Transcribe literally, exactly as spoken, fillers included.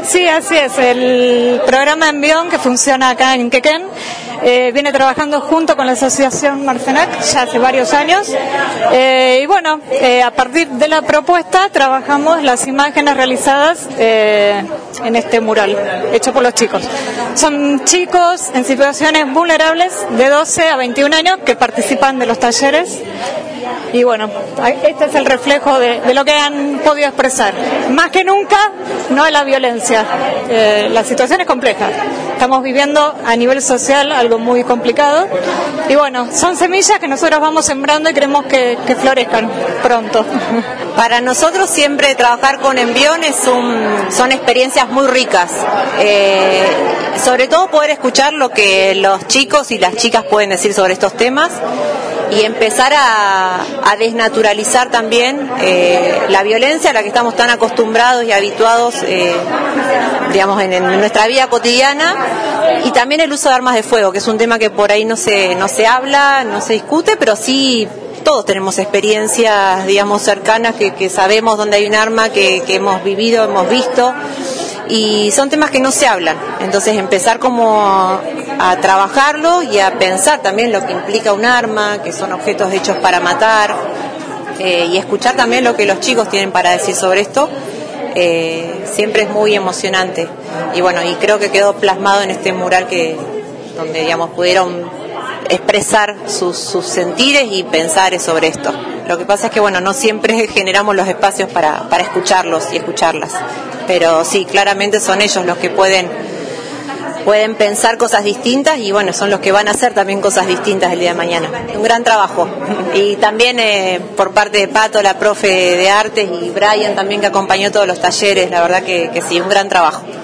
Sí, así es. El programa Envión, que funciona acá en Quequén, eh, viene trabajando junto con la Asociación Marcenac ya hace varios años. Eh, y bueno, eh, a partir de la propuesta trabajamos las imágenes realizadas eh, en este mural, hecho por los chicos. Son chicos en situaciones vulnerables de doce a veintiún años que participan de los talleres. Y bueno, este es el reflejo de, de lo que han podido expresar. Más que nunca, no es la violencia. Eh, la situación es compleja. Estamos viviendo a nivel social algo muy complicado. Y bueno, son semillas que nosotros vamos sembrando y queremos que, que florezcan pronto. Para nosotros siempre trabajar con Envión es un, son experiencias muy ricas. Eh, sobre todo poder escuchar lo que los chicos y las chicas pueden decir sobre estos temas. Y empezar a, a desnaturalizar también eh, la violencia a la que estamos tan acostumbrados y habituados, eh, digamos, en, en nuestra vida cotidiana, y también el uso de armas de fuego, que es un tema que por ahí no se, no se habla, no se discute, pero sí todos tenemos experiencias, digamos, cercanas, que, que sabemos dónde hay un arma, que, que hemos vivido, hemos visto, y son temas que no se hablan. Entonces empezar como a trabajarlo y a pensar también lo que implica un arma, que son objetos hechos para matar, eh, y escuchar también lo que los chicos tienen para decir sobre esto, eh, siempre es muy emocionante. Y bueno, y creo que quedó plasmado en este mural que donde, digamos, pudieron expresar sus, sus sentires y pensares sobre esto. Lo que pasa es que, bueno, no siempre generamos los espacios para, para escucharlos y escucharlas, pero sí, claramente son ellos los que pueden pueden pensar cosas distintas y bueno, son los que van a hacer también cosas distintas el día de mañana. Un gran trabajo. Y también eh, por parte de Pato, la profe de artes, y Brian también, que acompañó todos los talleres, la verdad que, que sí, un gran trabajo.